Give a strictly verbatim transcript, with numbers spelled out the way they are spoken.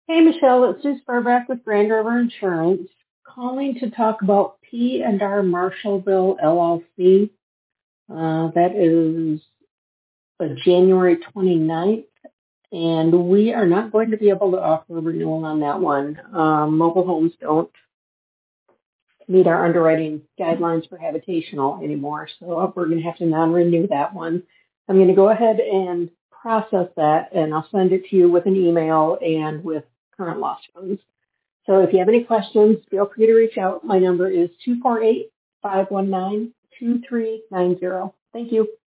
Hey, Michelle, it's Sue Spurback with Grand River Insurance, calling to talk about P and R Marshallville L L C. Uh, that is uh, January twenty-ninth, and we are not going to be able to offer a renewal on that one. Um, mobile homes don't meet our underwriting guidelines for habitational anymore, so we're going to have to non-renew that one. I'm going to go ahead and process that, and I'll send it to you with an email and with current loss funds. So if you have any questions, feel free to reach out. My number is two four eight, five one nine, two three nine zero. Thank you.